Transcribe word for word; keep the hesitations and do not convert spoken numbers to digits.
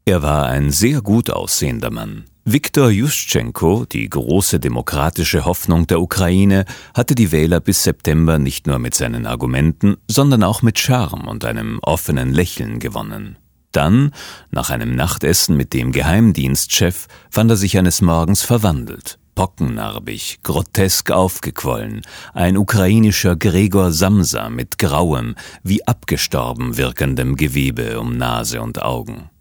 Er war ein sehr gut aussehender Mann. Viktor Juschtschenko, die große demokratische Hoffnung der Ukraine, hatte die Wähler bis September nicht nur mit seinen Argumenten, sondern auch mit Charme und einem offenen Lächeln gewonnen. Dann, nach einem Nachtessen mit dem Geheimdienstchef, fand er sich eines Morgens verwandelt. Pockennarbig, grotesk aufgequollen, ein ukrainischer Gregor Samsa mit grauem, wie abgestorben wirkendem Gewebe um Nase und Augen.